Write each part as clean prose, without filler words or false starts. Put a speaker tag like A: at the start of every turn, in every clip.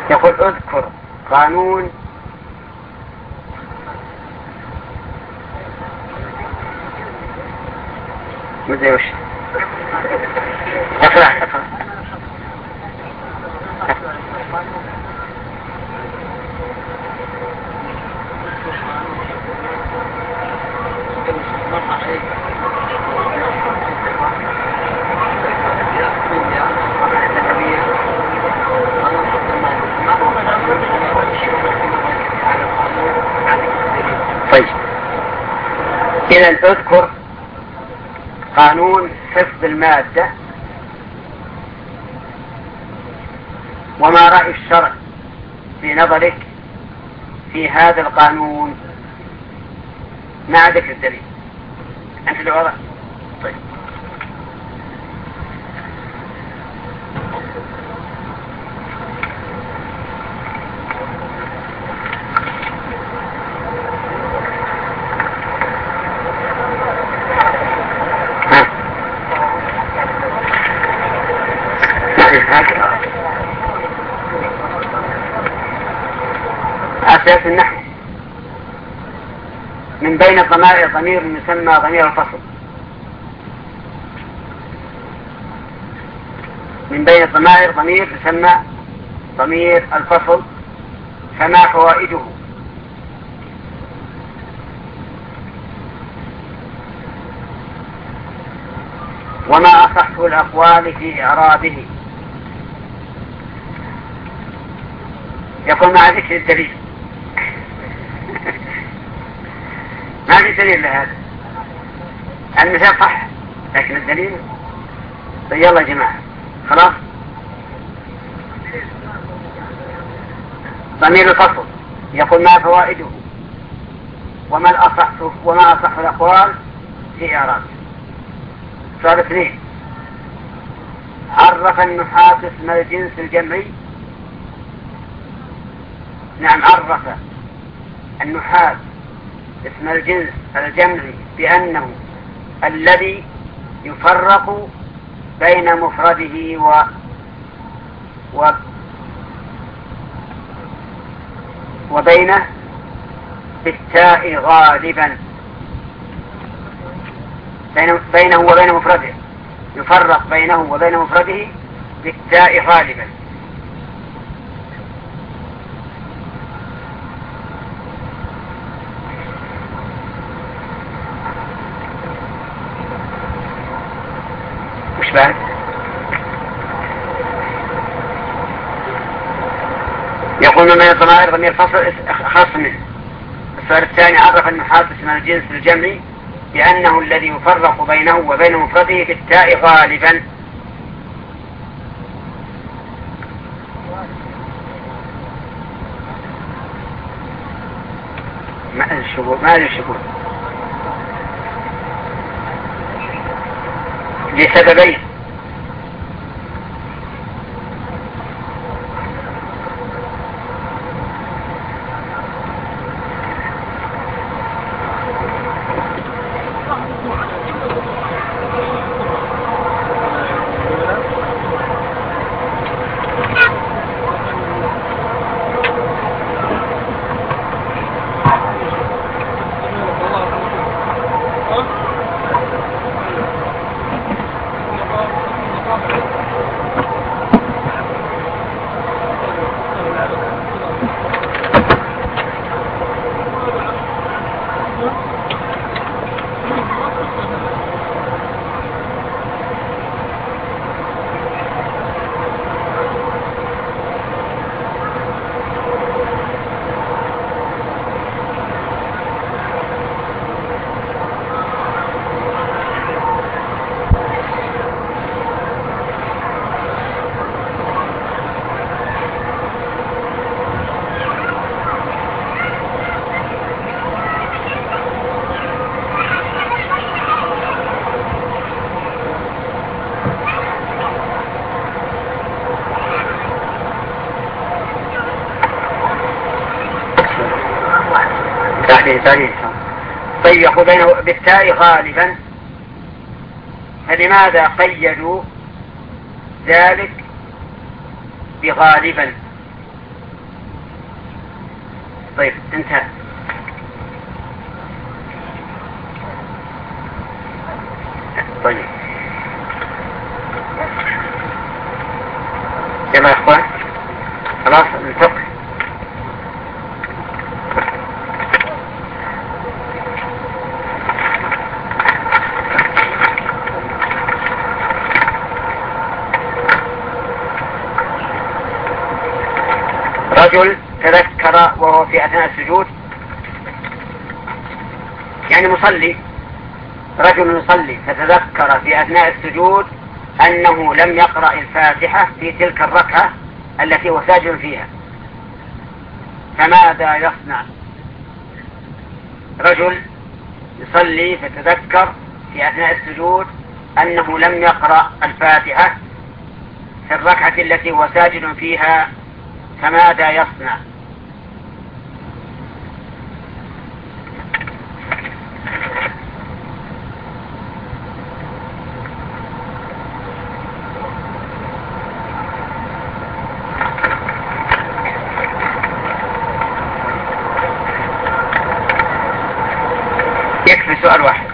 A: يقول اذكر قانون مدري وش. اقرأ. طيب إذن اذكر قانون حفظ المادة وما رأي الشرع في نظرك في هذا القانون مع ذكر الدليل. أنت اللي وضع. طيب أساس النحو من بين الضمائر ضمير يسمى ضمير الفصل. من بين الضمائر ضمير يسمى ضمير الفصل. فما فوائده؟ وما أصح الأقوال في إعرابه؟ يقول مع ذكر الدليل. ما في دليل لهذا. المثال صح لكن الدليل. طيب يلا يا جماعة خلاص. ضمير الفصل يقول ما فوائده وما أصح الأقوال في إعرابه. سؤال 2. عرف النحاة اسم الجنس الجمعي. نعم عرف النحاة اسم الجنس الجمعي بأنه الذي يفرق بين مفرده وبينه بالتاء غالبا. بينه وبين مفرده يفرق بينه وبين مفرده بالتاء غالبا. وش بعد؟ يقول من الضمائر ضمير فصل خاص منه. السؤال الثاني عرف النحاة اسم الجنس الجمعي بأنه الذي يفرق بينه وبين مفرده بالتاء غالبا. ما الشبه لسببين. طيب يقول بينه بالتاء غالبا. فلماذا قيدوا ذلك بغالبا طيب انتهى. طيب يلا يا اخوان خلاص ننتقل. رجل تذكر وهو في أثناء السجود، يعني مصلي، رجل يصلي فتذكر في أثناء السجود أنه لم يقرأ الفاتحة في تلك الركعة التي هو ساجد فيها، فماذا يصنع؟ رجل يصلي فتذكر في أثناء السجود أنه لم يقرأ الفاتحة في الركعة التي هو ساجد فيها، فماذا يصنع؟ يكفي سؤال واحد.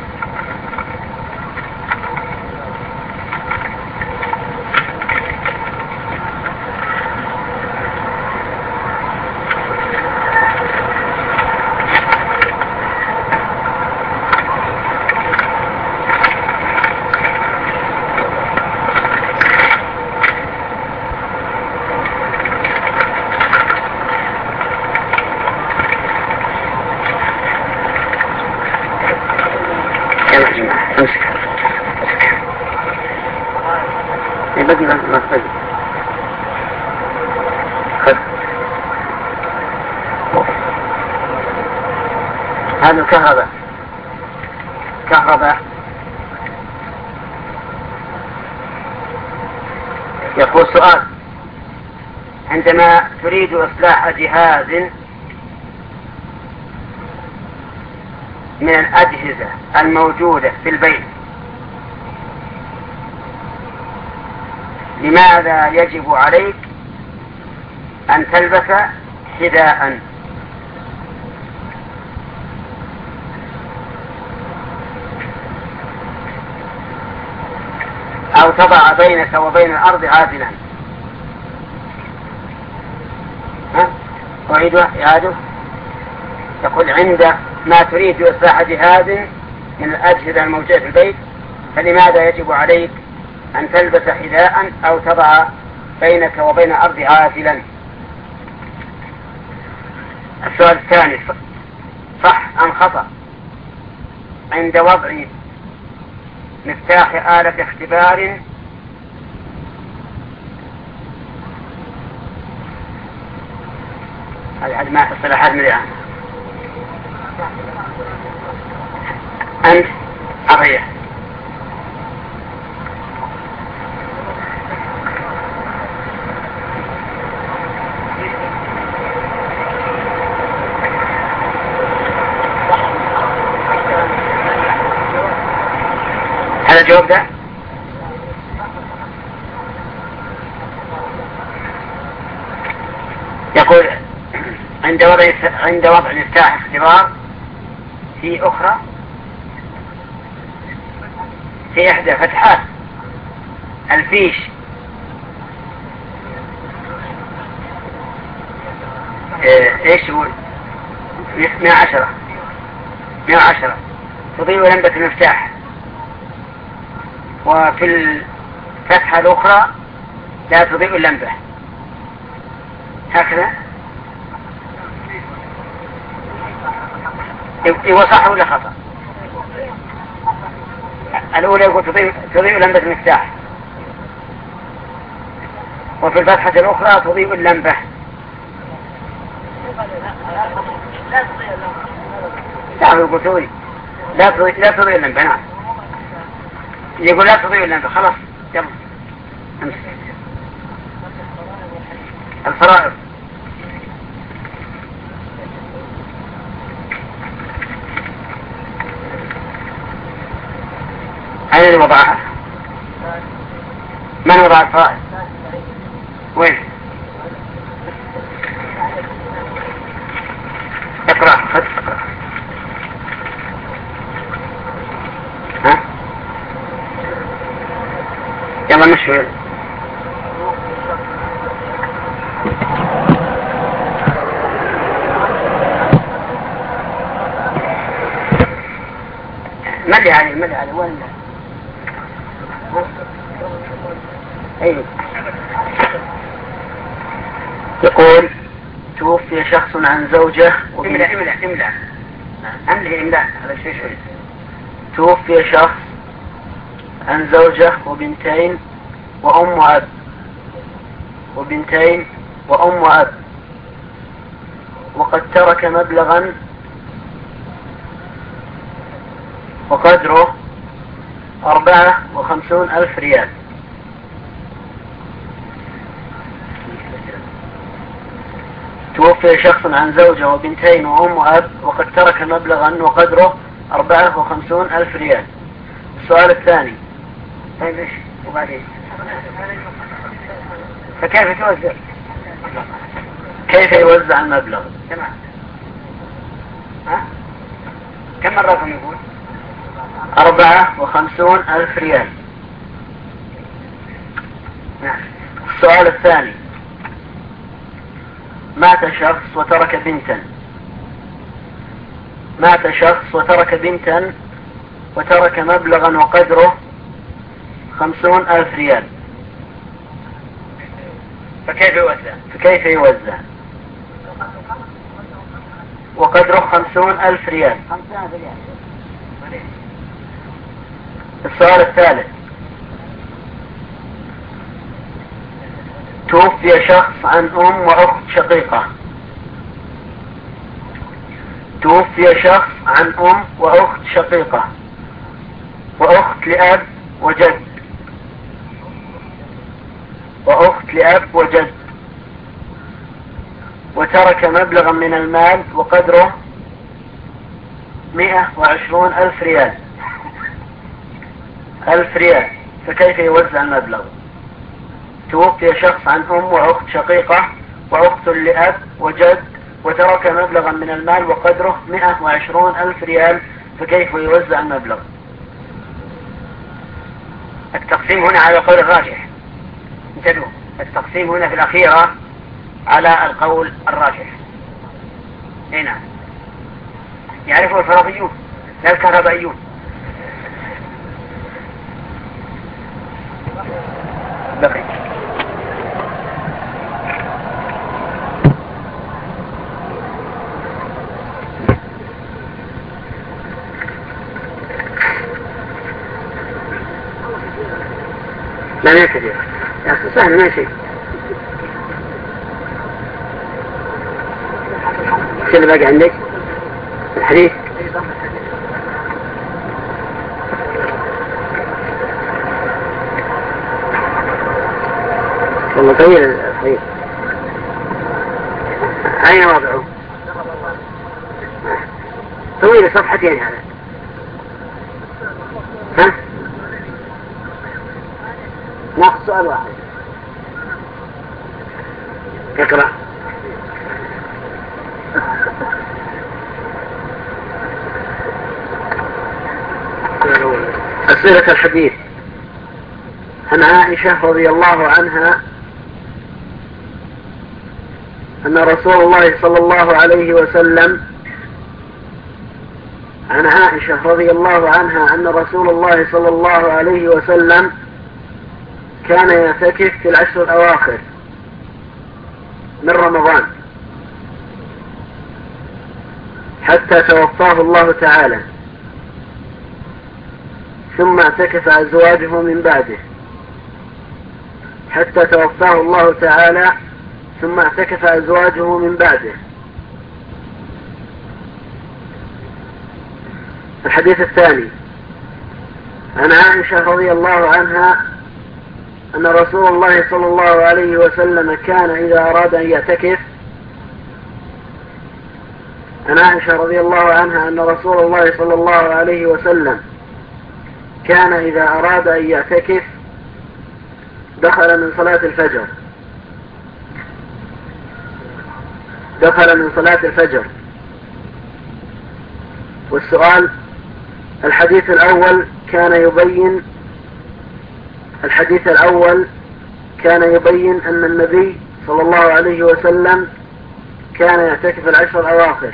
A: هذا كهرباء يقول سؤال: عندما تريد إصلاح جهاز من الأجهزة الموجودة في البيت، لماذا يجب عليك أن تلبس حذاء؟ أو تضع بينك وبين الأرض عازلا؟ أعيده. يقول: عند ما تريد إصلاح جهاز من الأجهزة الموجودة في البيت، فلماذا يجب عليك أن تلبس حذاء أو تضع بينك وبين الأرض عازلا؟ السؤال الثاني: صح أم خطأ عند وضع مفتاح آلة اختبار هذه ما اصطلاحات من الآن أنت أغير هذا الجواب ده؟ يقول عند وضع مفتاح اختبار في أخرى، في إحدى فتحات الفيش ايش هو 110 تضيء لمبة المفتاح، وفي الفتحة الأخرى لا تضيء اللمبة، هكذا. هو صح ولا خطأ؟ الأولى يقول تضيء لمبة المفتاح، وفي الفتحة الأخرى تضيء اللمبة. لا يقول تضيء لا تضيء اللمبة. نعم يقول لا تضيء اللمبة. خلاص يلا امسك الفرائض. أين اللي وضعها؟ من وضع الفرائض؟ وين؟ ملي عليه وين ايه. يقول توفي شخص عن زوجة املأ هذا شيء. توفي شخص عن زوجة وبنتين وأم وأب وقد ترك مبلغا وقدره 54,000 ريال. توفي شخص عن زوجة وبنتين وأم وأب وقد ترك مبلغا وقدره 54,000 ريال. السؤال الثاني. طيب ايش وبعدين؟ فكيف توزع؟ كيف يوزع المبلغ؟ تمام. كم مرة يقول؟ 54,000 ريال. نعم. السؤال الثاني. مات شخص وترك وترك مبلغا وقدره 50,000 ريال. فكيف يوزع؟ وقدره 50,000 ريال. السؤال الثالث. توفي شخص عن أم وأخت شقيقة. وأخت لأب وجد وترك مبلغا من المال وقدره 120,000 ريال. فكيف يوزع المبلغ؟ توفي شخص عن أم وأخت شقيقة وأخت لأب وجد وترك مبلغا من المال وقدره 120,000 ريال. فكيف يوزع المبلغ؟ التقسيم هنا على القول الراجح. انتبهوا، التقسيم هنا في الأخيرة على القول الراجح. هنا يعرفه الفرضيون لا الكهربائيون. بقي لا يكفي يا أخي سهل ماشي. شو اللي باقي عندك؟ الحديث. والله طويل الحديث. أين وضعه؟ طويل صفحتين هذا. ها؟ ناخذ سؤال واحد. اقرأ. أسئلة الحديث. عن عائشة رضي الله عنها أن رسول الله صلى الله عليه وسلم كان يعتكف في العشر الأواخر من رمضان حتى توفاه الله تعالى، ثم اعتكف أزواجه من بعده حتى توفاه الله تعالى، ثم اعتكف أزواجه من بعده. الحديث الثاني. عن عائشة رضي الله عنها أن رسول الله صلى الله عليه وسلم كان إذا أراد أن يعتكف عن عائشة رضي الله عنها أن رسول الله صلى الله عليه وسلم كان إذا أراد أن يعتكف دخل من صلاة الفجر. والسؤال. الحديث الأول كان يبين أن النبي
B: صلى الله عليه وسلم كان يعتكف العشر الأواخر.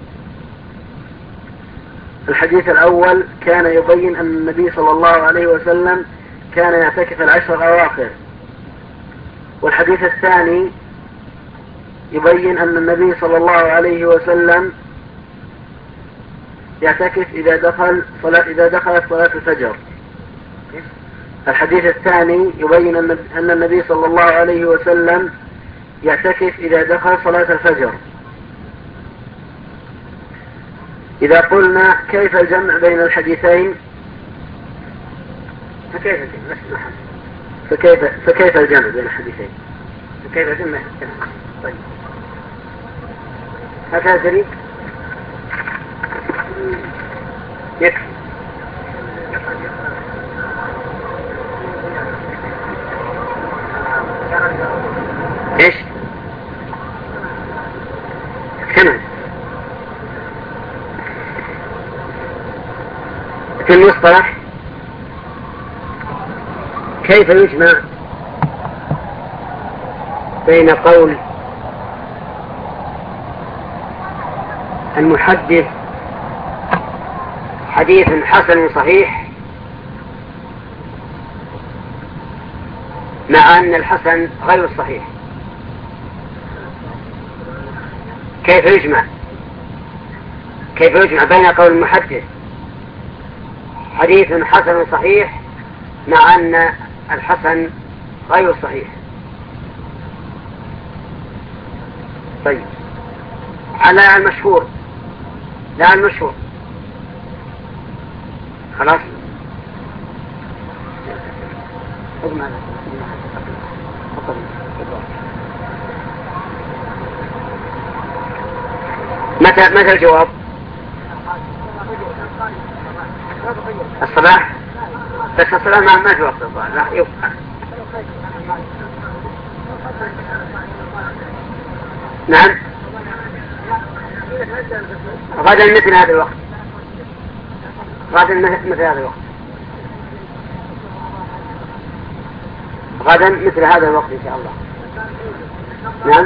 B: الحديث الأول كان يبين أن النبي صلى الله عليه وسلم كان يعتكف العشر الأواخر. والحديث الثاني يبين أن النبي صلى الله عليه وسلم يعتكف إذا دخلت صلاة الفجر. الحديث الثاني يبين أن النبي صلى الله عليه وسلم يعتكف إذا دخل صلاة الفجر. إذا قلنا كيف الجمع بين الحديثين؟ فكيف الجمع بين الحديثين؟
A: فكيف الجمع؟ طيب هكذا جريد يكفي. ايش؟ كمان في المصطلح كيف يجمع بين قول المحدث حديث حسن صحيح مع أن الحسن غير الصحيح؟ كيف يجمع بين قول المحدث حديث حسن صحيح مع أن الحسن غير صحيح؟ طيب على المشهور، لا المشهور خلاص. متى الجواب؟ الصباح، بس الصباح ما في وقت الظهر، لا يبقى. نعم غدا مثل هذا الوقت، غدا مثل هذا الوقت، غدا مثل هذا الوقت إن شاء الله. نعم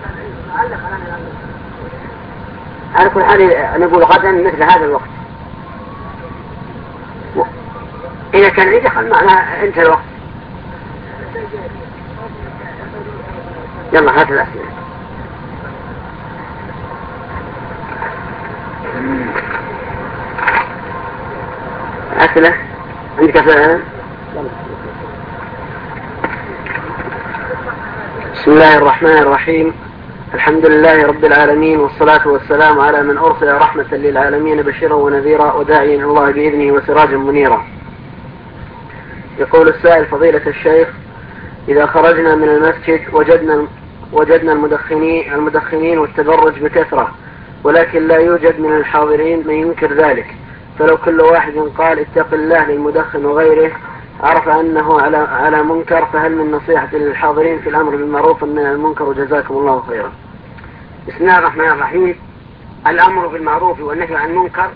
A: على كل حال نقول غدا مثل هذا الوقت، إذا كان يدخل معنا انتهى الوقت. يلا هات الأسئلة. أسئلة عندك أسئلة؟ بسم الله الرحمن الرحيم. الحمد لله رب العالمين، والصلاة والسلام على من أرسل رحمة للعالمين بشيرا ونذيرا وداعيا إلى الله بإذنه وسراجا منيرا. يقول السائل فضيلة الشيخ: إذا خرجنا من المسجد وجدنا المدخنين والتبرج بكثرة، ولكن لا يوجد من الحاضرين من ينكر ذلك، فلو كل واحد قال اتق الله للمدخن وغيره عرف أنه على منكر، فهل من نصيحة للحاضرين في الأمر بالمعروف والنهي عن المنكر؟ وجزاكم الله خيرا. بسم الله الرحمن الرحيم. الأمر بالمعروف والنهي عن المنكر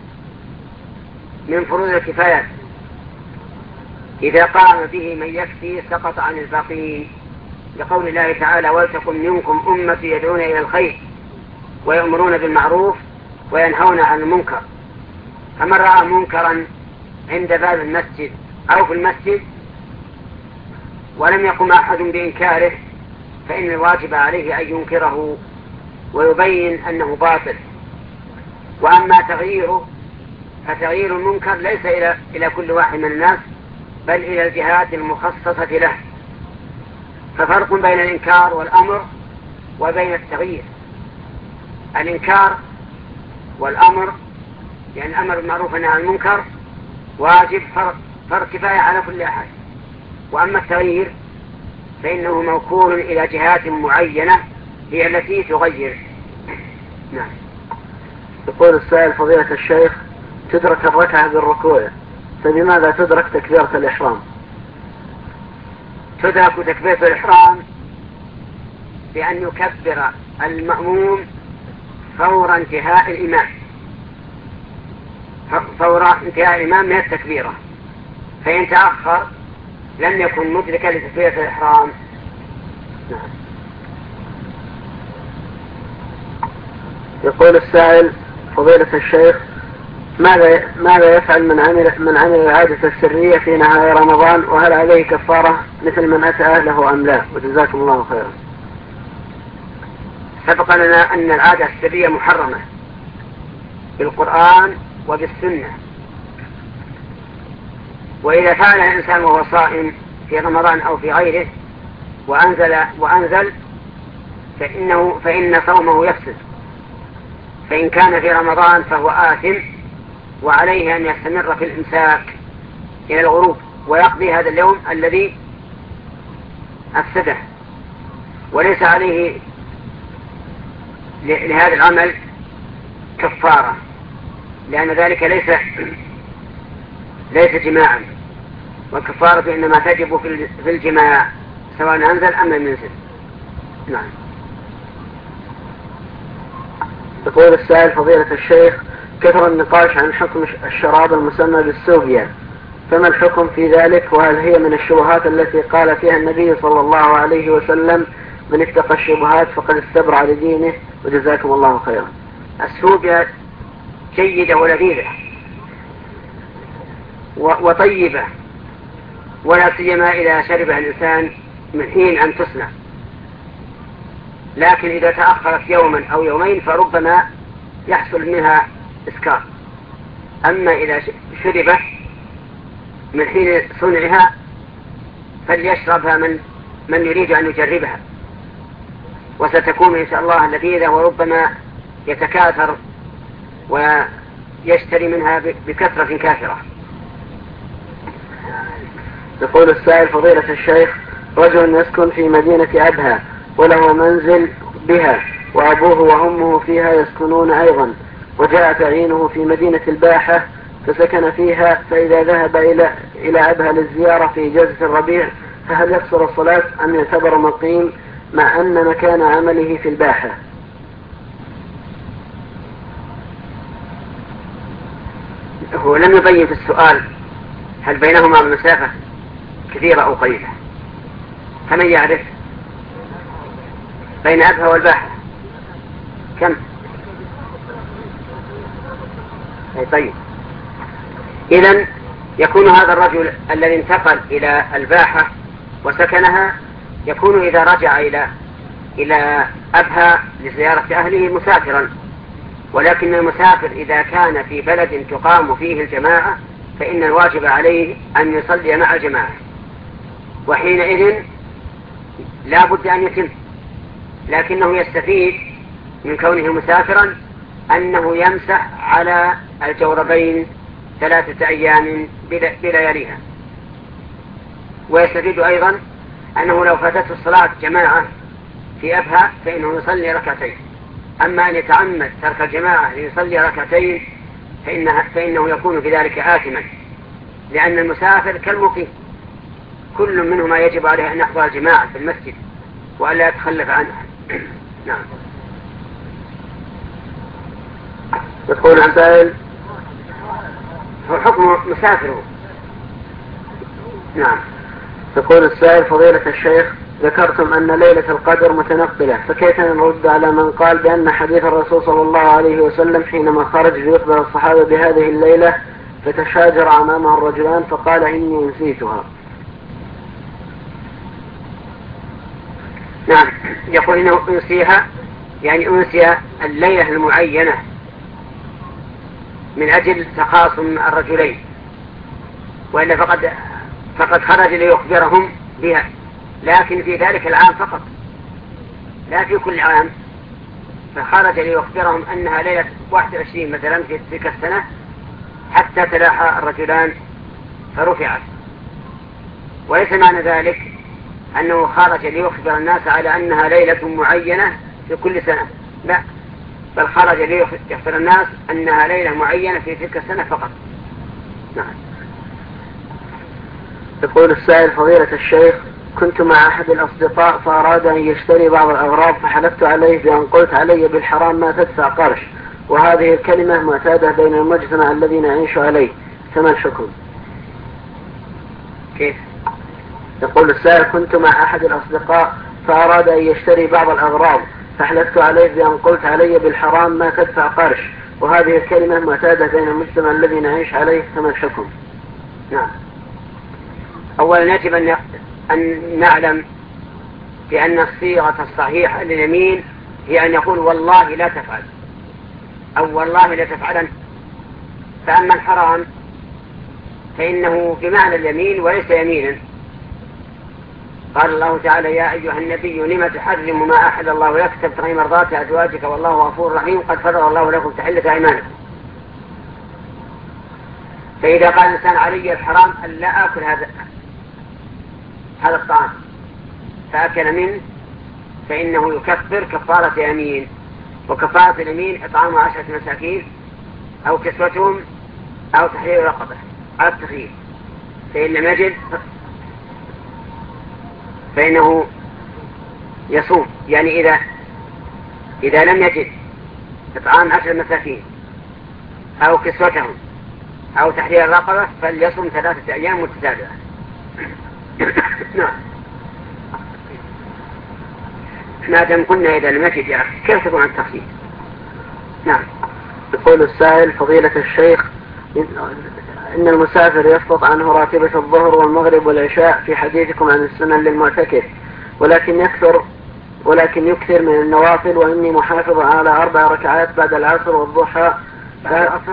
A: من فروض الكفايات، إذا قام به من يكفي سقط عن الباقين، لقول الله تعالى: ولتكن منكم أمة يدعون إلى الخير ويأمرون بالمعروف وينهون عن المنكر. فمن رأى منكرا عند باب المسجد أو في المسجد ولم يقم أحد بإنكاره، فإن الواجب عليه أن ينكره ويبين أنه باطل. وأما تغييره فتغيير المنكر ليس إلى كل واحد من الناس، بل إلى الجهات المخصصة له. ففرق بين الإنكار والأمر وبين التغيير. الإنكار والأمر، يعني الأمر بالمعروف والنهي عن المنكر واجب فرض كفاية على كل أحد. وأما التغيير فإنه موكول إلى جهات معينة هي التي تغير. نعم.
B: يقول السائل فضيلة الشيخ: تدرك الركعة بالركوع، فبماذا تدرك تكبيرة الإحرام؟
A: تدرك تكبيرة الإحرام بأن يكبر المأموم فور انتهاء الإمام، فور انتهاء الإمام من التكبيرة، فإن تأخر لم يكن مدركا لتكبيرة الإحرام.
B: نعم. يقول السائل: فضيلة الشيخ، ماذا يفعل من عمل العادة السرية في نهاية رمضان، وهل عليه كفارة مثل من أتى أهله أم لا؟ وجزاكم الله خيرا.
A: سبق لنا أن العادة السرية محرمة بالقرآن وبالسنة، وإذا فعل الإنسان وهو صائم في رمضان أو في غيره وأنزل فإن صومه يفسد، فإن كان في رمضان فهو آثم وعليه أن يستمر في الإمساك إلى الغروب ويقضي هذا اليوم الذي أفسده، وليس عليه لهذا العمل كفارة، لأن ذلك ليس جماعا، والكفارة إنما تجب في الجماع سواء أنزل أم لم ينزل. نعم.
B: يقول السائل: فضيلة الشيخ، كثر النقاش عن حكم الشراب المسمى بالسوبيا، فما الحكم في ذلك؟ وهل هي من الشبهات التي قال فيها النبي صلى الله عليه وسلم: من اتقى الشبهات فقد استبرع لدينه؟ وجزاكم الله خيرا.
A: السوبيا جيدة ولذيذة وطيبة، ولا سيما إذا شربها الإنسان من حين أن تصنع، لكن إذا تأخرت يوما أو يومين فربما يحصل منها إسكار. أما إذا شربت من حين صنعها فليشربها من يريد أن يجربها، وستكون إن شاء الله لذيذة، وربما يتكاثر ويشتري منها بكثرة كافرة.
B: يقول السائل: فضيلة الشيخ، رجل يسكن في مدينة أبها وله منزل بها، وأبوه وأمه فيها يسكنون أيضا، وجاء تعيينه في مدينة الباحة فسكن فيها، فإذا ذهب إلى أبها للزيارة في إجازة الربيع فهل يقصر الصلاة أم يعتبر مقيم مع أن مكان عمله في الباحة؟
A: هو لم يبين في السؤال هل بينهما مسافة كثيرة أو قليلة، فمن يعرف بين أبها والباحة كم؟ طيب، إذن يكون هذا الرجل الذي انتقل إلى الباحة وسكنها يكون إذا رجع إلى أبها لزيارة أهله مسافرا، ولكن المسافر إذا كان في بلد تقام فيه الجماعة فإن الواجب عليه أن يصلي مع الجماعة، وحينئذ لا بد أن يتم، لكنه يستفيد من كونه مسافرا أنه يمسح على الجوربين 3 أيام بلياليها، ويستفيد أيضا أنه لو فاتته الصلاة جماعة في أبها فإنه يصلي ركعتين، أما أن يتعمد ترك الجماعة ليصلي ركعتين فإنه يكون بذلك آثما، لأن المسافر كالمقيم كل منهما يجب عليه أن يحضر الجماعة في المسجد وألا يتخلف عنها. نعم.
B: يقول السائل:
A: حكم مسافره.
B: نعم. يقول السائل: فضيلة الشيخ، ذكرتم أن ليلة القدر متنقلة، فكيف نرد على من قال بأن حديث الرسول صلى الله عليه وسلم حينما خرج ليخبر الصحابة بهذه الليلة فتشاجر أمامه الرجلان فقال: إني نسيتها؟
A: نعم، يقول إنه أنسيها، يعني أنسي الليلة المعينة من أجل تخاصم الرجلين، وإلا فقد خرج ليخبرهم بها، لكن في ذلك العام فقط لا في كل عام، فخرج ليخبرهم أنها ليلة 21 مثلا في تلك السنة حتى تلاحى الرجلان فرفعت، وليس معنى ذلك أنه خرج ليخبر الناس على أنها ليلة معينة في كل سنة، لا، بل خرج ليخبر الناس أنها ليلة معينة في تلك السنة فقط. نعم.
B: يقول السائل: فضيلة الشيخ، كنت مع أحد الأصدقاء فأراد أن يشتري بعض الأغراض فحلفت عليه بأن قلت علي بالحرام ما تدفع قرش، وهذه الكلمة معتادة بين المجتمع الذي نعيش عليه، فما الحكم؟
A: كيف؟
B: يقول السائل: كنت مع أحد الأصدقاء فأراد أن يشتري بعض الأغراض فحلفت عليه بأن قلت علي بالحرام ما تدفع قرش، وهذه الكلمة معتادة بين المجتمع الذي نعيش عليه، فما الحكم؟
A: نعم. أولا يجب أن نعلم بأن الصيغة الصحيحة لليمين هي أن يقول والله لا تفعل أو والله لا تفعلن. فأما الحرام فإنه بمعنى اليمين وليس يمينا. قال الله تعالى يا أيها النبي لم تحرم ما أحل الله لك تبتغي مرضات أزواجك والله غفور رحيم قد فرض الله لكم تحلة أيمانكم. فإذا قال الإنسان علي الحرام أن لا آكل هذا الطعام فأكل منه فإنه يكفر كفارة يمين، وكفارة اليمين إطعام 10 مساكين أو كسوتهم أو تحرير رقبة على التخيير، فإن لم يجد فإنه يصوم. يعني إذا لم يجد إطعام 10 مساكين أو كسوتهم أو تحرير الرقبة فليصوم 3 أيام متتابعة. نعم. ما دام قلنا إذا لم يجد يا أخي كيف تكون عن التخصيص؟ نعم.
B: يقول السائل فضيلة الشيخ إن المسافر يسقط عنه راتبة الظهر والمغرب والعشاء في حديثكم عن السنن للمعتكف، ولكن يكثر من النوافل، وإني محافظ على 4 ركعات بعد العصر والضحى.
A: بعد العصر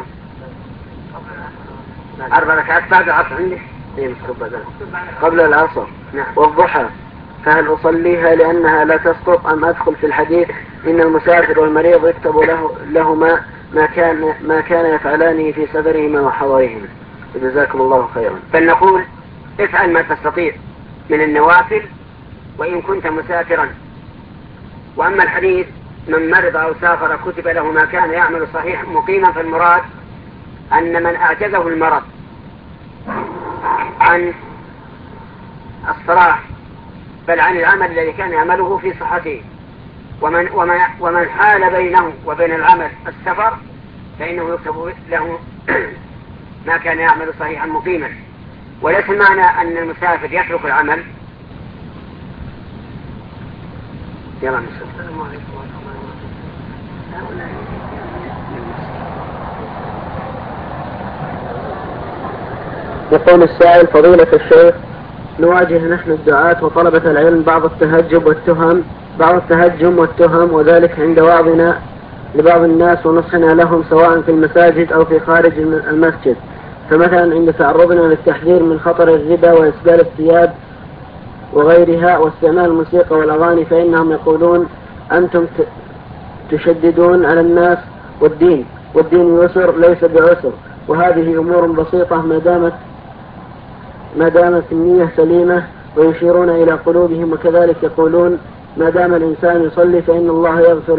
A: 4 ركعات بعد العصر عندي
B: قبل العصر
A: نعم.
B: والضحى، فهل أصليها لأنها لا تسقط أم أدخل في الحديث إن المسافر والمريض يكتب لهما ما كان يفعلانه في سفرهما وحضرهما؟ جزاكم الله خيرا.
A: فلنقول افعل ما تستطيع من النوافل وإن كنت مسافرا. وأما الحديث من مرض أو سافر كتب له ما كان يعمل صحيح مقيما، فالمراد أن من أعجزه المرض عن الصلاح بل عن العمل الذي كان يعمله في صحته، ومن حال بينه وبين العمل السفر فإنه يكتب له ما كان يعمل صحيحا مقيما. وليس معنى أن المسافر يترك العمل. يلا نشوف.
B: يقول السائل فضيلة الشيخ نواجه نحن الدعاة وطلبة العلم بعض التهجم والتهم وذلك عند وعظنا لبعض الناس ونصحنا لهم سواء في المساجد أو في خارج المسجد. فمثلا عند تعرضنا للتحذير من خطر الربا وإسبال الثياب وغيرها واستعمال الموسيقى والأغاني فإنهم يقولون أنتم تشددون على الناس والدين يسر ليس بعسر، وهذه أمور بسيطة ما دامت النية سليمة، ويشيرون إلى قلوبهم. وكذلك يقولون ما دام الإنسان يصلي فإن الله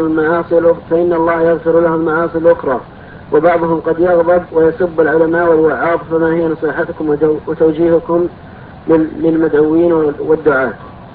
B: يغفر له المعاصي الأخرى. وبعضهم قد يغضب ويسب العلماء والوعاظ، فما هي نصيحتكم وتوجيهكم للمدعوين والدعاة؟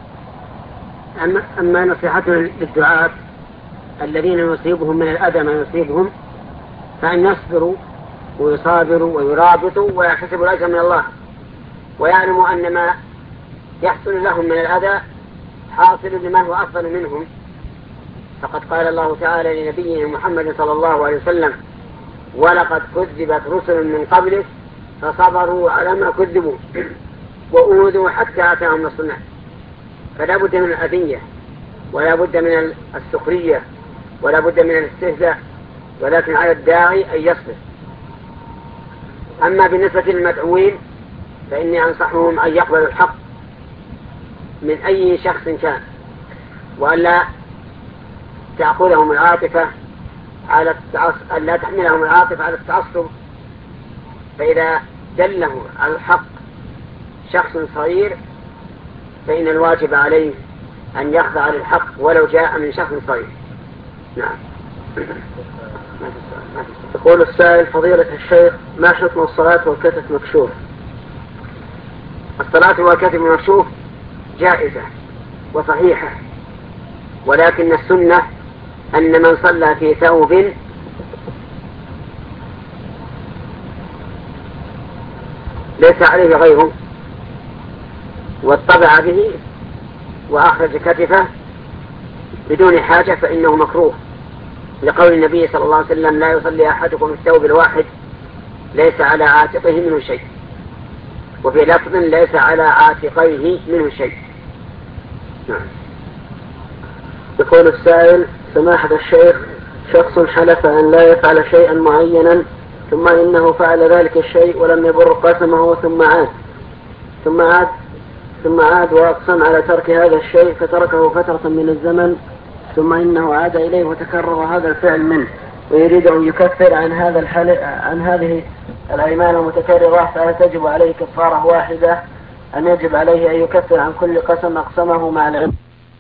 A: أما نصيحته للدعاة الذين يصيبهم من الأذى ما يصيبهم فأن يصبروا ويصابروا ويرابطوا ويحتسبوا الأجر من الله، ويعلموا أن ما يحصل لهم من الأذى حاصل لمن هو أفضل منهم. فقد قال الله تعالى لنبينا محمد صلى الله عليه وسلم ولقد كذبت رسل من قبلك فصبروا على ما كذبوا وأوذوا حتى أتاهم نصرنا. فلا بد من الأذية ولا بد من السخرية ولا بد من الاستهزاء، ولكن على الداعي أن يصبر. أما بالنسبة للمدعوين فإني أنصحهم أن يقبلوا الحق من أي شخص كان، وألا تأخذهم العاطفة على أن لا تحملهم العاطفة على التعصب. فإذا دله على الحق شخص صغير فإن الواجب عليه أن يخضع للحق ولو جاء من شخص صغير. نعم.
B: يقول السائل فضيلة الشيخ ما حكم الصلاة والكتف مكشوف؟
A: الصلاة والكتف مكشوف جائزة وصحيحة، ولكن السنة أن من صلى في ثوب ليس عليه غيره واطبع به وأخرج كتفه بدون حاجة فإنه مكروه، لقول النبي صلى الله عليه وسلم: لا يصلي أحدكم الثوب الواحد ليس على عاتقه منه شيء، وفي لفظ: ليس على عاتقيه منه شيء. نعم.
B: يقول السائل: سماحة الشيخ، شخص حلف أن لا يفعل شيئا معينا ثم إنه فعل ذلك الشيء ولم يبر قسمه ثم عاد وأقسم على ترك هذا الشيء فتركه فترة من الزمن، ثم إنه عاد إليه وتكرر هذا الفعل منه ويريد أن يكفر عن هذه الأيمان المتكررة، فهل تجب عليه كفارة واحدة أم يجب عليه أن يكفر عن كل قسم أقسمه مع العلم؟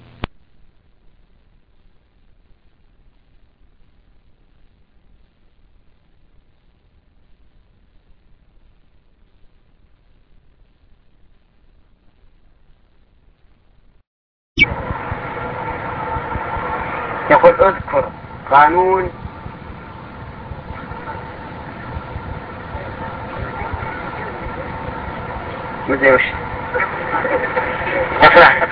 A: يقول: اذكر قانون مزيوش افرح.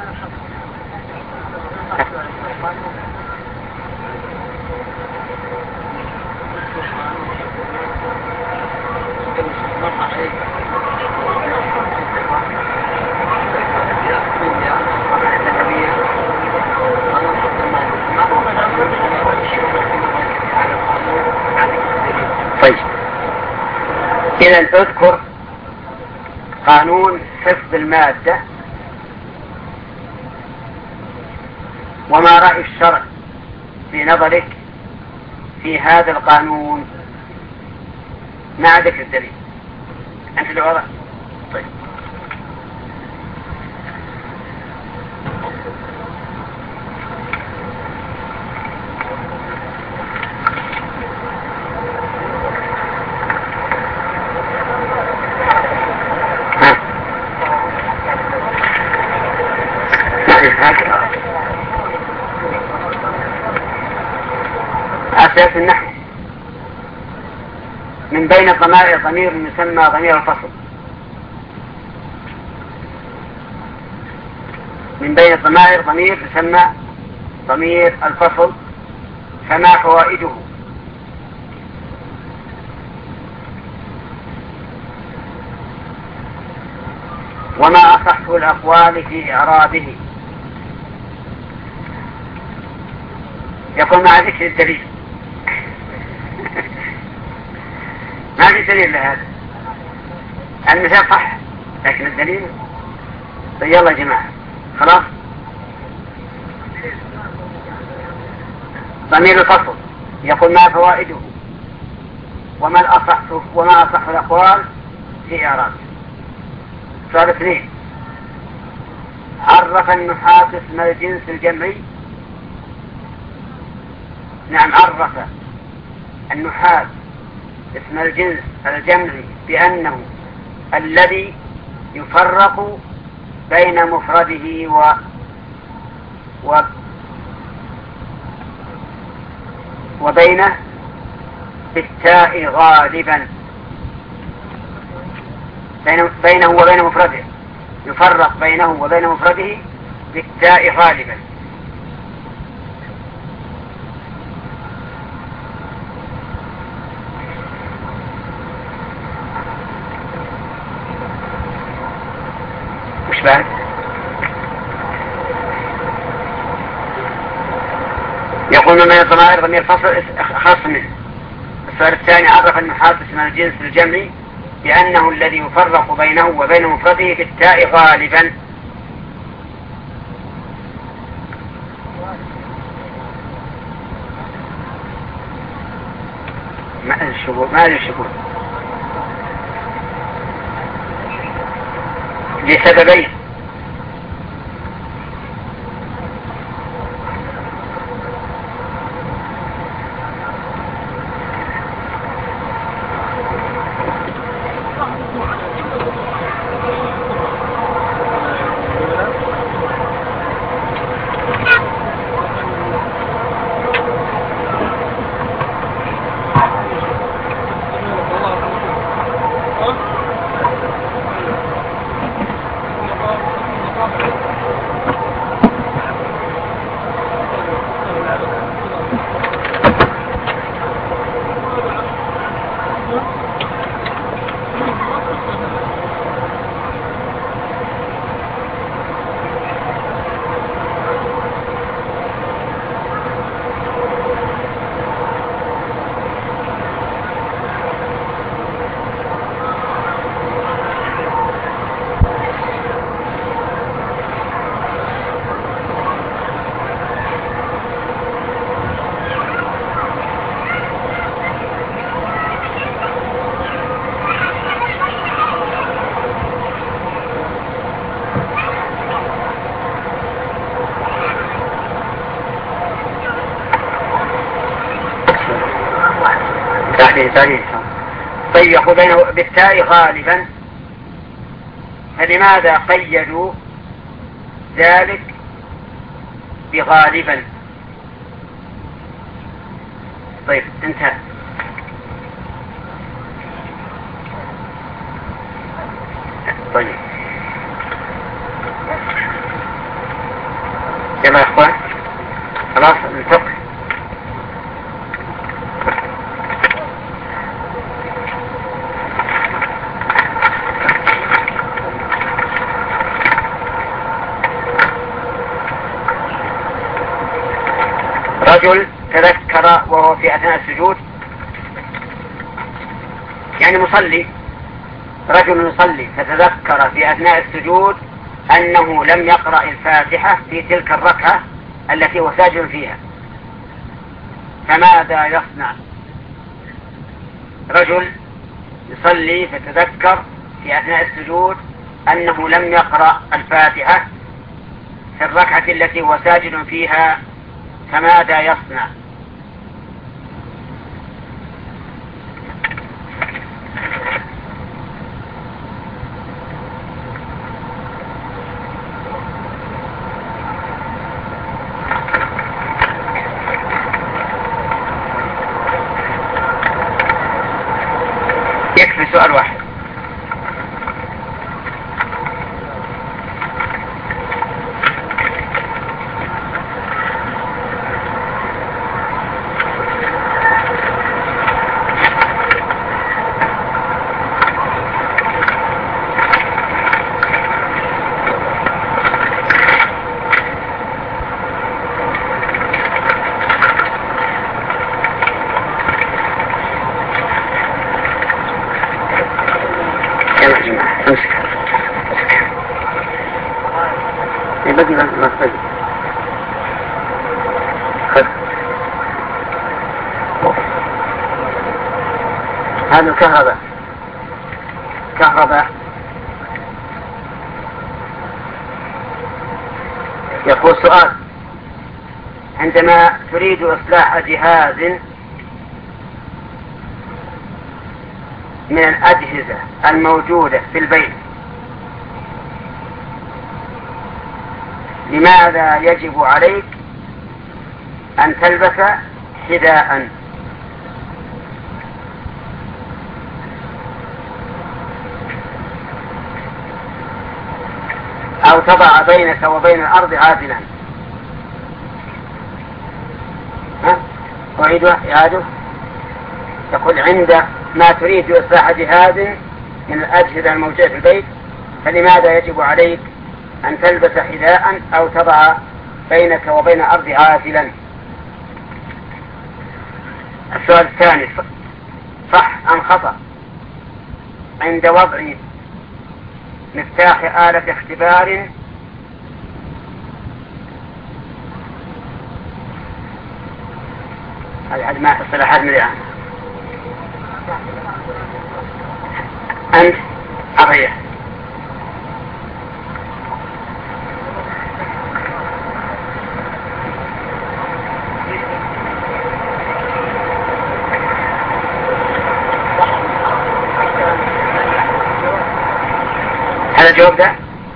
A: طيب، إذا اذكر قانون حفظ المادة وما رأي الشرع في نظرك في هذا القانون مع ذكر الدليل. أنت اللي وضع. طيب، أساس النحو: من بين الضمائر ضمير يسمى ضمير الفصل. من بين الضمائر ضمير يسمى ضمير الفصل، فما فوائده؟ وما أصح الأقوال في إعرابه؟ يقول: مع ذكر الدليل. ما في دليل لهذا. المثال صح لكن الدليل. طيب يلا يا جماعة، خلاص. ضمير الفصل يقول: ما فوائده وما أصح الأقوال في إعرابه. سؤال 2: عرف النحاة اسم الجنس الجمعي. نعم، عرف النحاة اسم الجنس الجمعي بأنه الذي يفرق بين مفرده وبينه بالتاء غالبا. بينه وبين مفرده، يفرق بينه وبين مفرده بالتاء غالبا. وش بعد؟ يقول: من الضمائر ضمير فصل خاص منه. السؤال الثاني: عرف النحاة اسم الجنس الجمعي بأنه الذي يفرق بينه وبين مفرده بالتاء غالبا. ما الشبه لسببين: طيب يقول بينه بالتاء غالبا، فلماذا قيدوا ذلك بغالبا؟ طيب انتهى. طيب يلا يا اخوان خلاص ننتقل. رجل تذكر وهو في أثناء السجود، يعني مصلي، رجل يصلي فتذكر في أثناء السجود أنه لم يقرأ الفاتحة في تلك الركعة التي هو ساجد فيها، فماذا يصنع؟ رجل يصلي فتذكر في أثناء السجود أنه لم يقرأ الفاتحة في الركعة التي هو ساجد فيها، فماذا يصنع؟ يكفي سؤال واحد. هذا الكهرباء يقول سؤال: عندما تريد إصلاح جهاز من الأجهزة الموجودة في البيت، لماذا يجب عليك أن تلبس حذاء؟ أو تضع بينك وبين الأرض عازلا؟ أعيده إعادة. يقول: عند ما تريد إصلاح جهاز من الأجهزة الموجودة في البيت، فلماذا يجب عليك أن تلبس حذاء أو تضع بينك وبين الأرض عازلا؟ السؤال الثاني: صح أم خطأ عند وضع مفتاح آلة اختبار هذه ما اصطلاحات مليئة؟ أنت أغير. هذا الجواب ده؟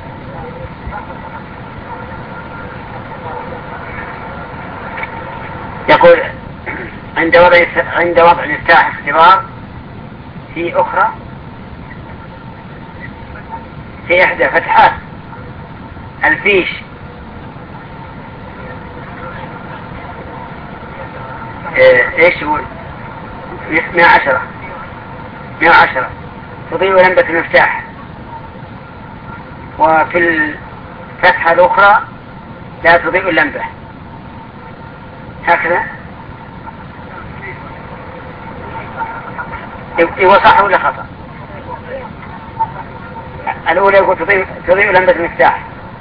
A: يقول: عند وضع مفتاح اختبار في أخرى، في إحدى فتحات الفيش ايش هو 110 تضيء لمبة المفتاح، وفي الفتحة الأخرى لا تضيء اللمبة، هكذا. إيوه صح ولا خطأ؟ الأولى يقول تضيء لمبة المفتاح،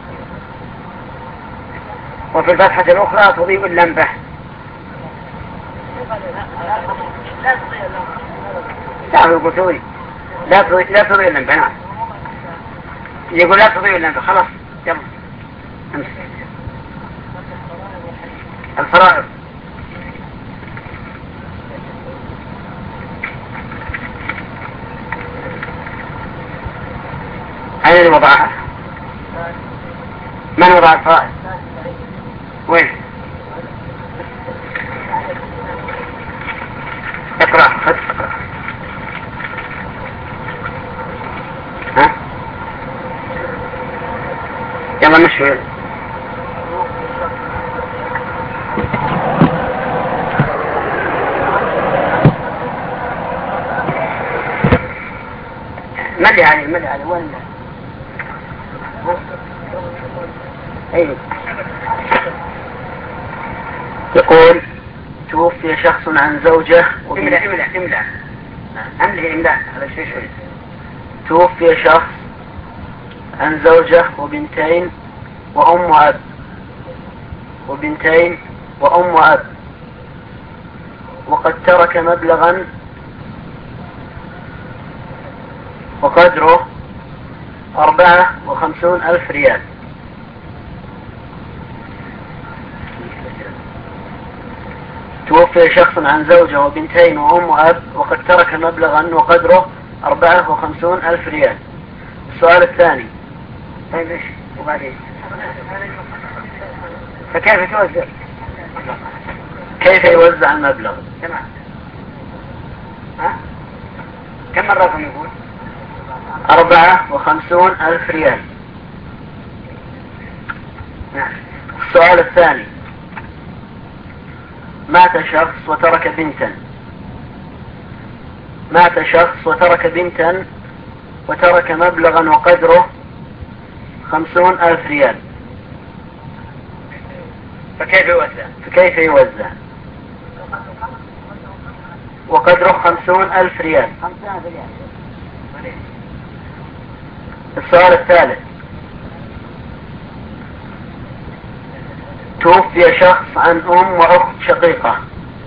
A: وفي الفتحة الأخرى تضيء اللمبة. لا يقول تضيء، لا تضيء اللمبة. نعم يقول لا تضيء اللمبة. خلاص يلا امسك الفرائض. وين وضعها؟ من وضع الفائل؟ وين؟ اقرأ. ها؟ يلا مشي. ملي عليه وين؟ ايه. يقول توفي شخص عن زوجه املأ هذا شيء شوي. توفي شخص عن زوجه وبنتين وأم وأب وقد ترك مبلغا وقدره 54,000 ريال. توفي شخص عن زوجة وبنتين وأم وأب وقد ترك مبلغا وقدره 54,000 ريال. السؤال الثاني. طيب ايش وبعدين؟ فكيف توزع؟ كيف يوزع المبلغ؟ تمام. ها؟ كم الرقم يقول؟ 54,000 ريال. نعم. السؤال الثاني. مات شخص وترك وترك مبلغا وقدره 50,000 ريال. فكيف يوزع؟ وقدره 50,000 ريال. السؤال الثالث. توفي شخص عن أم وأخت شقيقة.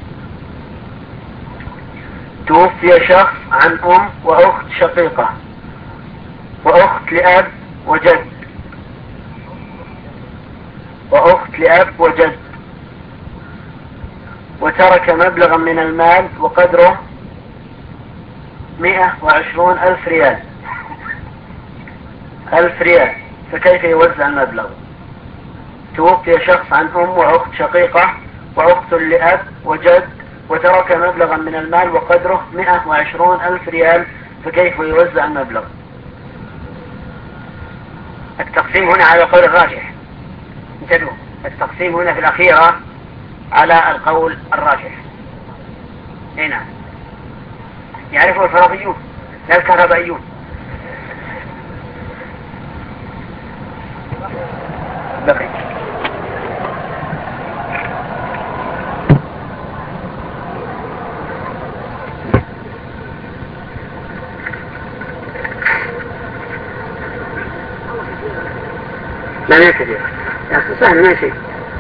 A: وأخت لأب وجد وترك مبلغا من المال وقدره 120,000 ريال. فكيف يوزع المبلغ؟ توفي شخص عن أم وأخت شقيقة وأخت لأب وجد وترك مبلغا من المال وقدره 120,000 ريال. فكيف يوزع المبلغ؟ التقسيم هنا على القول الراجح. انتبهوا، التقسيم هنا في الأخيرة على القول الراجح. هنا يعرفه الفرضيون لا الكهربائيون. بقي لا يكفي يا أخي سهل ماشي.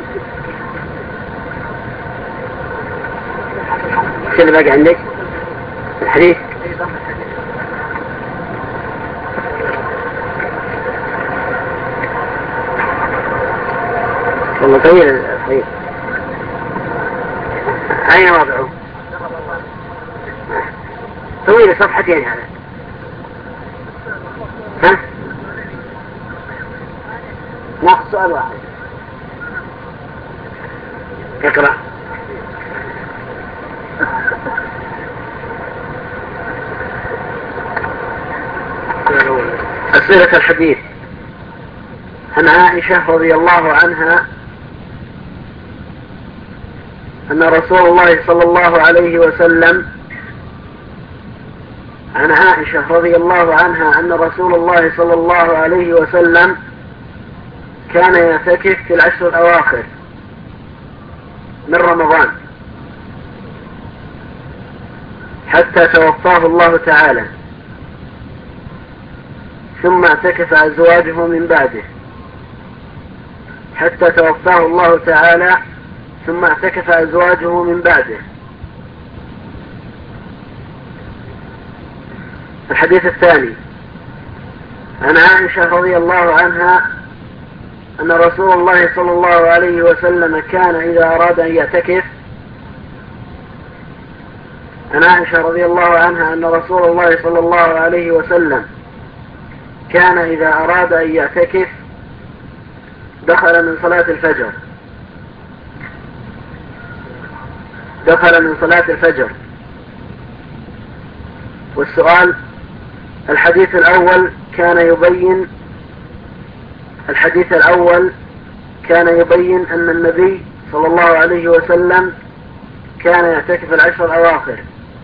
A: شو اللي باقي عندك؟ الحديث. والله طويل الحديث. أين وضعه؟ طويل صفحتين هذا. ها؟ ناخذ سؤال واحد. اقرأ. أسئلة الحديث. عن عائشة رضي الله عنها أن رسول الله صلى الله عليه وسلم كان يعتكف في العشر الأواخر من رمضان حتى توفاه الله تعالى، ثم اعتكف أزواجه من بعده الحديث الثاني. عن عائشة رضي الله عنها أن رسول الله صلى الله عليه وسلم كان إذا أراد أن يعتكف
B: كان إذا أراد أن يعتكف دخل من صلاة الفجر. والسؤال: الحديث الأول كان يبين أن النبي صلى الله عليه وسلم كان يعتكف العشر الأواخر.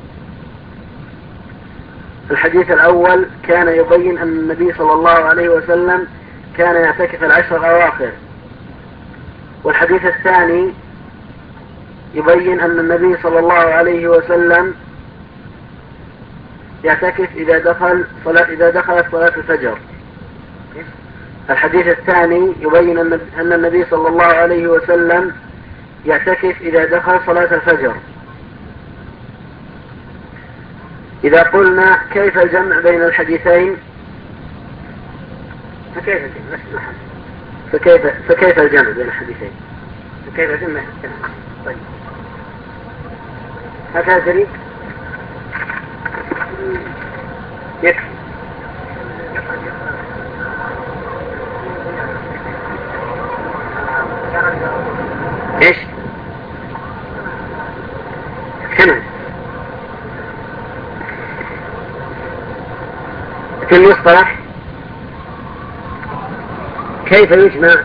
B: الحديث الأول كان يبين أن النبي صلى الله عليه وسلم كان يعتكف العشر الأواخر. والحديث الثاني يبين أن النبي صلى الله عليه وسلم يعتكف إذا دخلت صلاة الفجر. الحديث الثاني يبين أن النبي صلى الله عليه وسلم يعتكف إذا دخل صلاة الفجر. إذا قلنا كيف الجمع بين الحديثين؟ فكيف الجمع بين الحديثين؟
A: فكيف الجمع؟ طيب، هذا دليل يكفي. ايش؟ كمان في المصطلح كيف يجمع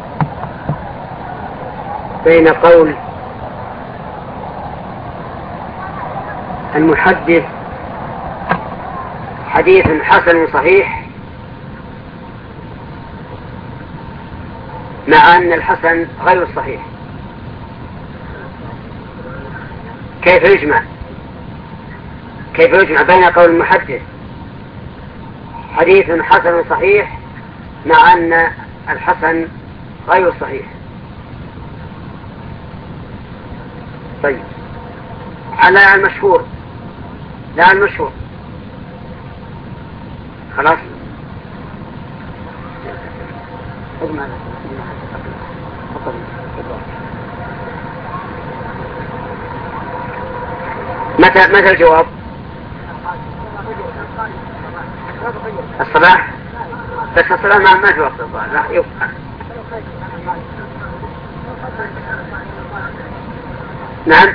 A: بين قول المحدث حديث حسن صحيح مع أن الحسن غير الصحيح؟ كيف يجمع بين قول المحدث حديث حسن صحيح مع أن الحسن غير صحيح؟ طيب، على المشهور، لا المشهور، خلاص. متى الجواب؟ الصباح، بس الصباح ما في وقت الظهر، لا يبقى. نعم،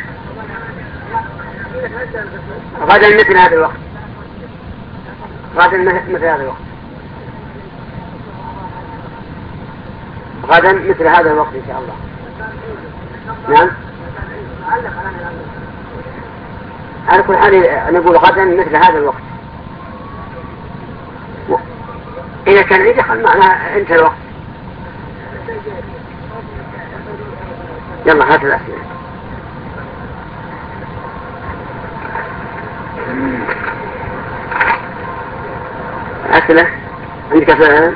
A: غدا مثل هذا الوقت، غدا مثل هذا الوقت إن شاء الله. نعم، على كل حال نقول غدا مثل هذا الوقت. إذا كان يدخل معنا انتهى الوقت. يلا هات الأسئلة. أسئلة عندك أسئلة؟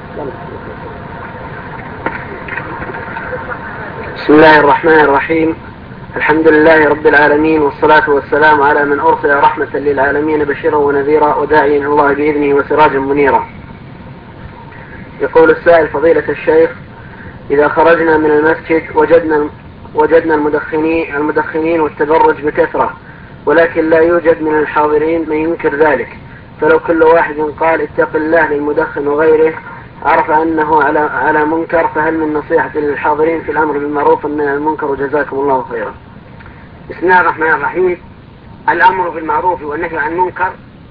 A: بسم الله الرحمن الرحيم. الحمد لله رب العالمين، والصلاة والسلام على من أرسل رحمة للعالمين بشيرا ونذيرا وداعيا إلى الله بإذنه وسراجا منيرا. يقول السائل: فضيلة الشيخ، إذا خرجنا من المسجد وجدنا المدخنين والتدرج بكثرة، ولكن لا يوجد من الحاضرين من ينكر ذلك، فلو كل واحد قال اتق الله للمدخن وغيره عرف أنه على منكر، فهل من نصيحة للحاضرين في الأمر بالمعروف والنهي عن المنكر؟ وجزاكم الله خيرا. بسم الله الرحمن الرحيم. الأمر بالمعروف والنهي عن المنكر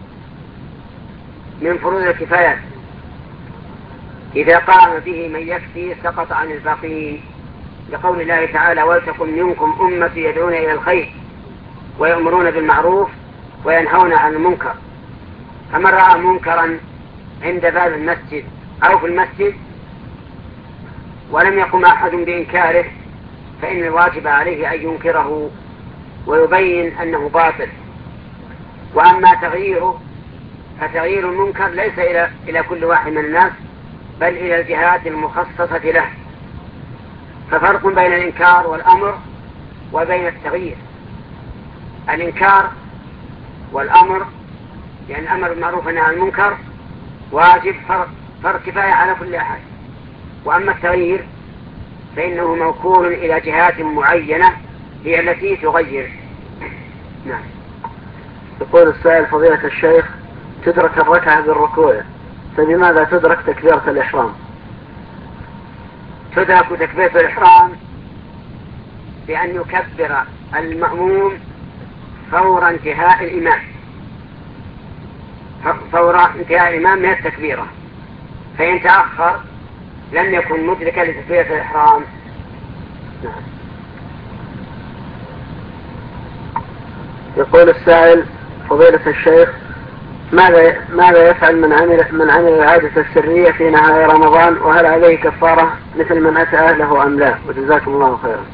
A: من فروض الكفايات، إذا قام به من يكفي سقط عن الباقين، لقول الله تعالى: ولتكن منكم أمة يدعون إلى الخير ويأمرون بالمعروف وينهون عن المنكر. فمن رأى منكرا عند باب المسجد أو في المسجد ولم يقم أحد بإنكاره، فإن الواجب عليه أن ينكره ويبين أنه باطل. وأما تغييره فتغيير المنكر ليس إلى كل واحد من الناس، بل إلى الجهات المخصصة له. ففرق بين الإنكار والأمر وبين التغيير. الإنكار والأمر، يعني الأمر بالمعروف والنهي عن المنكر واجب فرض كفاية على كل أحد. وأما التغيير فإنه موكول إلى جهات معينة هي التي تغير. نعم.
B: يقول السائل: فضيلة الشيخ، تدرك الركعة بالركوع فبماذا تدرك تكبيرة الإحرام؟
A: تدرك تكبيرة الإحرام بأن يكبر المأموم فور انتهاء الإمام، فور انتهاء الإمام من التكبيرة، فإن تأخر لم يكن مدركا لتكبيرة الإحرام.
B: يقول السائل: فضيلة الشيخ، ماذا يفعل من عمل العادة السرية في نهاية رمضان، وهل عليه كفارة مثل من أتى أهله أم لا؟ وجزاكم الله خيرا.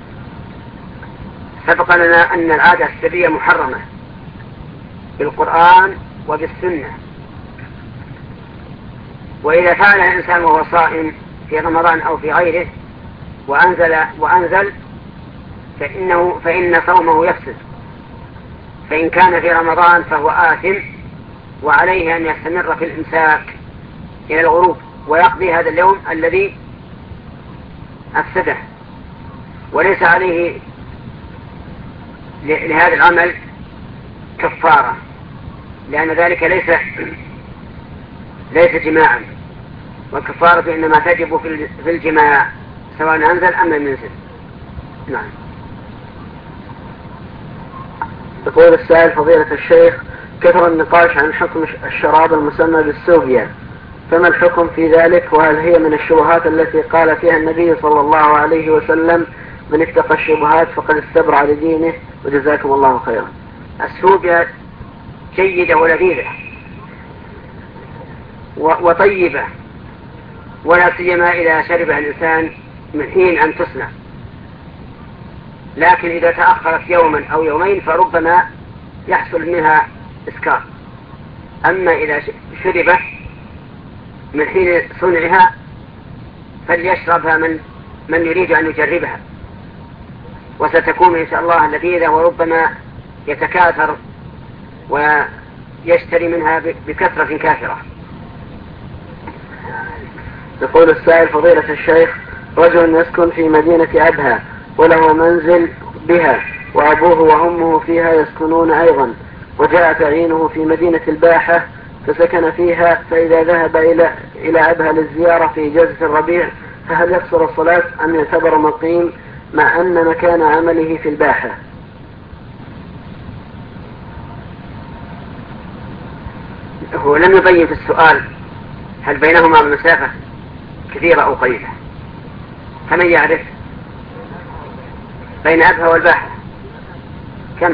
A: سبق لنا أن العادة السرية محرمة بالقرآن وبالسنة، وإذا فعل الإنسان وهو صائم في رمضان أو في غيره وأنزل فإن صومه يفسد، فإن كان في رمضان فهو آثم، وعليه أن يستمر في الإمساك إلى الغروب ويقضي هذا اليوم الذي أفسده، وليس عليه لهذا العمل كفارة، لأن ذلك ليس جماعا، والكفارة إنما تجب في الجماع سواء أنزل أم لم ينزل. نعم.
B: يقول السائل: فضيلة الشيخ، كثر النقاش عن حكم الشراب المسمى بالسوبيا، فما الحكم في ذلك؟ وهل هي من الشبهات التي قال فيها النبي صلى الله عليه وسلم: من اتقى الشبهات فقد استبرع لدينه؟ وجزاكم الله خيرا.
A: السوبيا جيدة ولذيذة وطيبة، ولا سيما إذا شربها الإنسان من حين أن تصنع، لكن إذا تأخرت يوما أو يومين فربما يحصل منها إسكار. أما إذا شربت من حين صنعها فليشربها من يريد أن يجربها، وستكون إن شاء الله لذيذة، وربما يتكاثر ويشتري منها بكثرة كافرة.
B: يقول السائل: فضيلة الشيخ، رجل يسكن في مدينة أبها وله منزل بها، وأبوه وأمه فيها يسكنون أيضا، وجاء تعيينه في مدينة الباحة فسكن فيها، فإذا ذهب إلى أبها للزيارة في إجازة الربيع فهل يقصر الصلاة أم يعتبر مقيم مع أن مكان عمله في الباحة؟
A: هو لم يبين في السؤال هل بينهما مسافة كثيرة أو قليلة، فمن يعرف بين أبها والباحة كم؟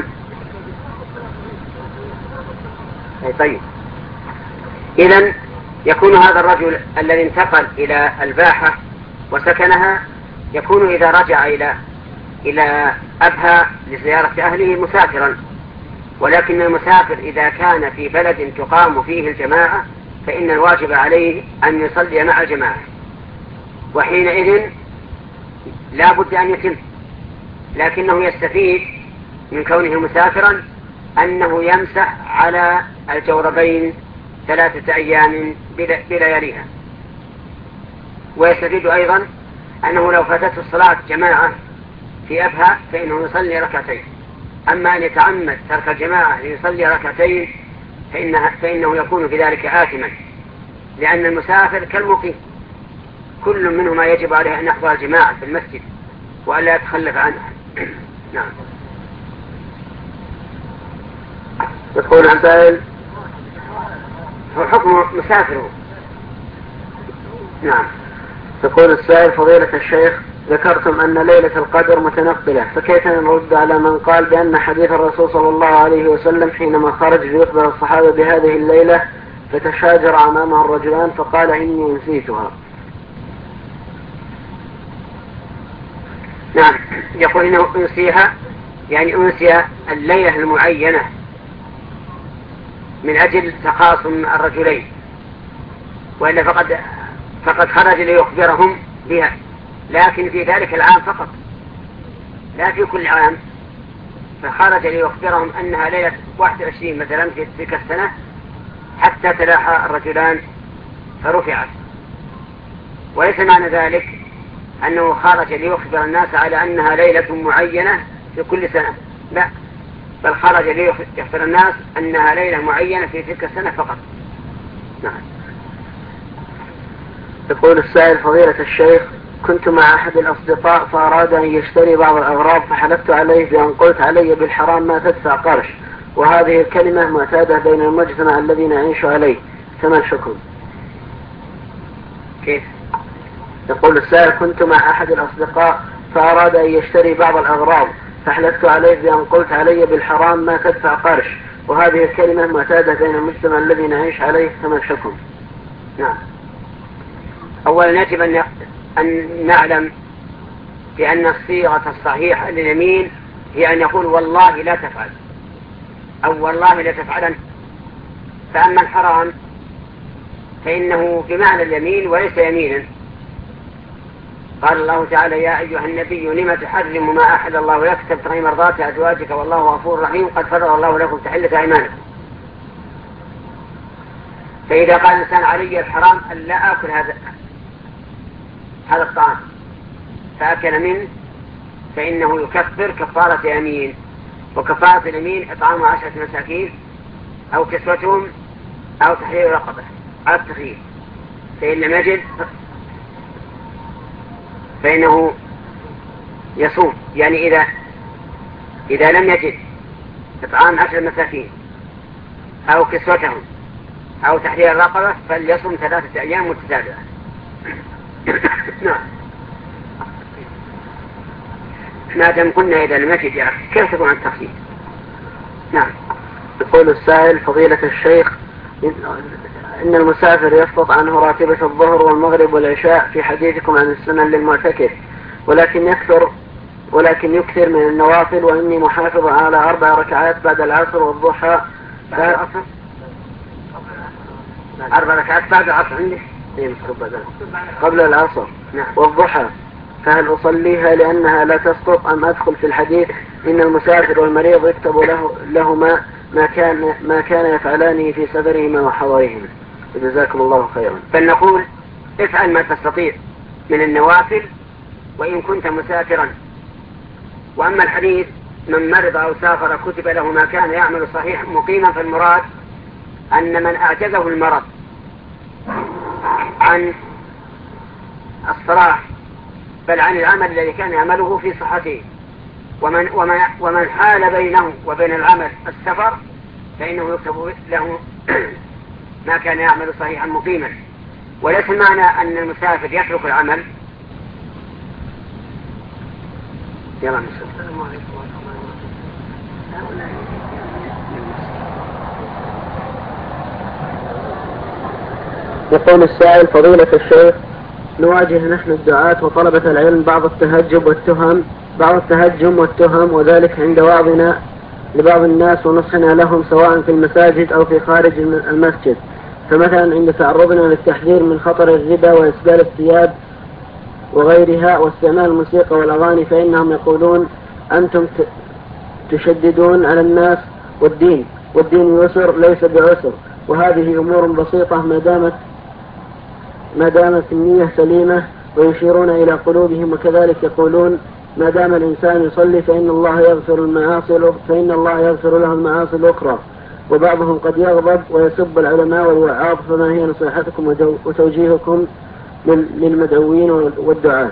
A: طيب، إذن يكون هذا الرجل الذي انتقل إلى الباحة وسكنها يكون إذا رجع إلى أبها لزيارة أهله مسافرا، ولكن المسافر إذا كان في بلد تقام فيه الجماعة فإن الواجب عليه أن يصلي مع الجماعة، وحينئذ لا بد أن يتم، لكنه يستفيد من كونه مسافرا أنه يمسح على الجوربين 3 أيام بلياليها، ويستفيد أيضا أنه لو فاتته الصلاة جماعة في أبها فإنه يصلي ركعتين، أما أن يتعمد ترك الجماعة ليصلي ركعتين فإنه يكون في ذلك آثما، لأن المسافر كالمقيم كل منهما يجب عليه أن يحضر الجماعة في المسجد وألا يتخلف عنها. نعم.
B: يقول السائل:
A: هو حكم مسافره.
B: نعم. يقول السائل: فضيلة الشيخ، ذكرتم أن ليلة القدر متنقلة، فكيف نرد على من قال بأن حديث الرسول صلى الله عليه وسلم حينما خرج ليخبر الصحابة بهذه الليلة فتشاجر أمامه الرجلان فقال: إني نسيتها؟
A: نعم، يقول إنه أنسيها، يعني أنسي الليلة المعينة من أجل تخاصم الرجلين، وإلا فقد خرج ليخبرهم بها، لكن في ذلك العام فقط لا في كل عام، فخرج ليخبرهم أنها ليلة 21 مثلا في تلك السنة حتى تلاحى الرجلان فرفعت، وليس معنى ذلك أنه خرج ليخبر الناس على أنها ليلة معينة في كل سنة، لا، بل خرج ليخبر الناس أنها ليلة معينة في تلك السنة فقط. نعم.
B: يقول السائل فضيلة الشيخ: كنت مع أحد الأصدقاء فأراد أن يشتري بعض الأغراض فحلفت عليه بأن قلت علي بالحرام ما تدفع قرش، وهذه الكلمة معتادة بين المجتمع الذي نعيش عليه، فما الحكم؟
A: كيف؟
B: يقول السائل: كنت مع أحد الأصدقاء فأراد أن يشتري بعض الأغراض فحلفت عليه بأن قلت علي بالحرام ما تدفع قرش، وهذه الكلمة معتادة بين المجتمع الذي نعيش عليه، فما الحكم؟
A: نعم. أولا يجب أن نعلم بأن الصيغة الصحيحة لليمين هي أن يقول والله لا تفعل أو والله لا تفعلن. فأما الحرام فإنه بمعنى اليمين وليس يمينا. قال الله تعالى: يا أيها النبي لم تحرم ما أحل الله لك تبتغي مرضات أزواجك والله غفور رحيم قد فرض الله لكم تحلة أيمانكم. فإذا قال الإنسان علي الحرام أن لا آكل هذا الطعام فأكل منه فإنه يكفر كفارة يمين، وكفارة اليمين إطعام 10 مساكين أو كسوتهم أو تحرير رقبة على التخيير، فإن لم يجد فإنه يصوم. يعني إذا لم يجد إطعام 10 مساكين أو كسوتهم أو تحرير الرقبة فليصوم 3 أيام متتابعة. نعم. ما دام قلنا إذا لم يجد يا أخي كيف تكون عن التخصيص؟ نعم.
B: يقول السائل فضيلة الشيخ: إن المسافر يسقط عنه راتبة الظهر والمغرب والعشاء في حديثكم عن السنن للمعتكف، ولكن يكثر من النوافل، وإني محافظ على 4 ركعات بعد العصر والضحى.
A: بعد العصر 4 ركعات بعد العصر عندي
B: قبل العصر والضحى، فهل أصليها لأنها لا تسقط أم أدخل في الحديث إن المسافر والمريض يكتب لهما ما كان يفعلانه في سفرهما وحضرهما؟ جزاكم الله خيرا.
A: فلنقول افعل ما تستطيع من النوافل وإن كنت مسافرا. وأما الحديث من مرض أو سافر كتب له ما كان يعمل صحيح مقيما، فالمراد أن من أعجزه المرض عن الصلاح بل عن العمل الذي كان يعمله في صحته، ومن حال بينه وبين العمل السفر فإنه يكتب له ما كان يعمل صحيحا مقيما. وليس معنى أن المسافر يترك العمل. يلا نسأل.
B: يقول السائل فضيلة الشيخ: نواجه نحن الدعاة وطلبة العلم بعض التهجم والتهم، وذلك عند وعظنا لبعض الناس ونصحنا لهم سواء في المساجد أو في خارج المسجد. فمثلا عند تعرضنا للتحذير من خطر الربا وإسبال الثياب وغيرها واستعمال الموسيقى والأغاني، فإنهم يقولون أنتم تشددون على الناس والدين يسر ليس بعسر، وهذه أمور بسيطة ما دامت النية سليمة، ويشيرون إلى قلوبهم. وكذلك يقولون ما دام الإنسان يصلي فإن الله يغفر له المعاصي الأخرى. وبعضهم قد يغضب ويسب العلماء والوعاظ، فما هي نصيحتكم وتوجيهكم للمدعوين والدعاة؟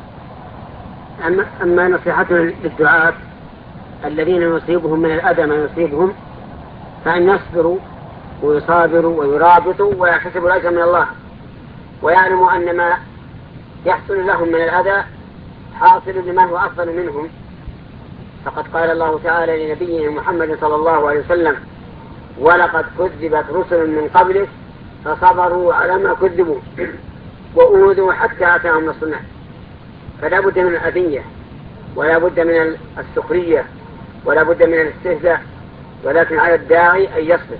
A: أما نصيحتهم للدعاة الذين يصيبهم من الأذى ما يصيبهم فأن يصبروا ويصابروا ويرابطوا ويحتسبوا الأجر من الله، ويعلموا أن ما يحصل لهم من الأذى حاصل لمن هو أفضل منهم. فقد قال الله تعالى لنبينا محمد صلى الله عليه وسلم: ولقد كذبت رسل من قبلك فصبروا على ما كذبوا وأوذوا حتى أتاهم نصرنا. فلا بد من الأذية ولا بد من السخرية ولا بد من الاستهزاء، ولكن على الداعي أن يصبر.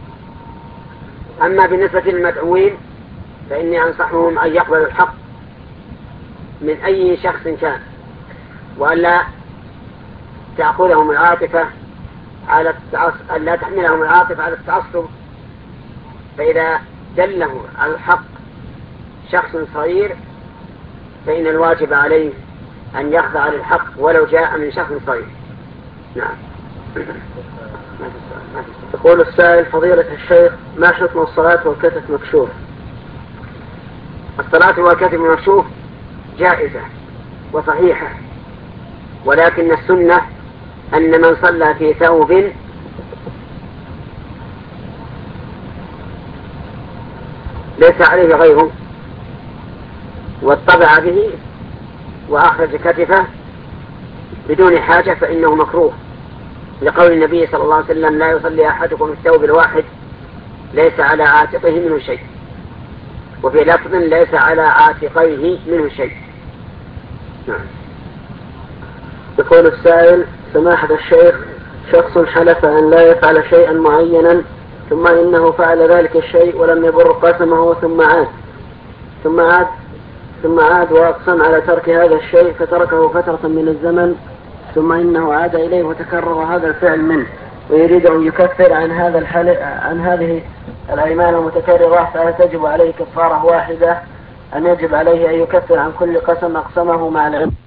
A: أما بالنسبة للمدعوين فإني أنصحهم أن يقبلوا الحق من أي شخص كان، وألا تأخذهم العاطفة على ألا تحملهم العاطفة على التعصب. فإذا دله على الحق شخص صغير فإن الواجب عليه أن يخضع للحق ولو جاء من شخص صغير. نعم.
B: يقول السائل فضيلة الشيخ: ما حكم الصلاة والكتف مكشوف؟
A: الصلاة والكتف المكشوف جائزة وصحيحة، ولكن السنة أن من صلى في ثوب ليس عليه غيره واطبع به وأخرج كتفه بدون حاجة فإنه مكروه، لقول النبي صلى الله عليه وسلم: لا يصلي أحدكم في الثوب الواحد ليس على عاتقه منه شيء، وفي لفظ: ليس على عاتقيه منه شيء. نعم.
B: يقول السائل: سماحة الشيخ، شخص حلف أن لا يفعل شيئا معينا ثم إنه فعل ذلك الشيء ولم يبر قسمه ثم عاد وأقسم على ترك هذا الشيء فتركه فترة من الزمن ثم إنه عاد إليه وتكرر هذا الفعل منه ويريد أن يكفر عن هذه الأيمان المتكررة، فهل تجب عليه كفارة واحدة أم يجب عليه أن يكفر عن كل قسم أقسمه مع العلم؟